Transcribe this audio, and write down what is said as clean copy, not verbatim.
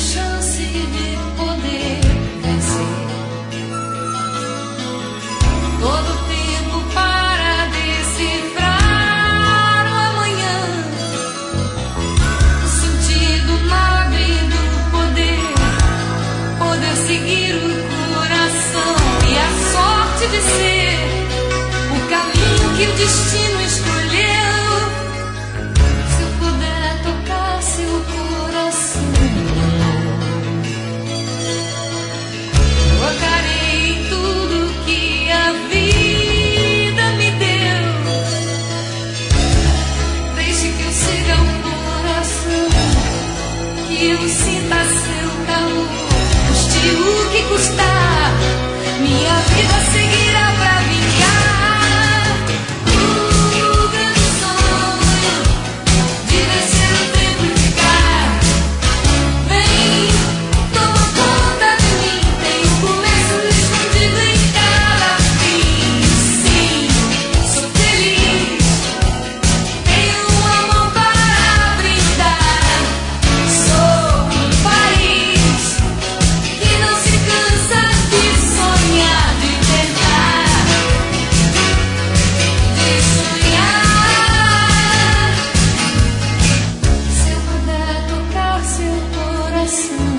chance de poder vencer. Todo tempo para decifrar o amanhã, o sentido nobre do poder seguir o coração e a sorte de ser o caminho que o destino escolheu. Se eu puder tocar seu coração, tocarei em tudo que a vida me deu. Deixe que eu siga o coração, que eu sinta seu calor. Custe o que custar, minha vida seguirá pra vingar. O grande sonho de vencer o tempo e ficar. Vem, toma conta de mim. Tem um começo escondido em cada fim. Sim, sou feliz. Tenho um amor para brindar. Sou um país que não se cansa de sonhar, de tentar, de sonhar. Se eu puder tocar seu coração.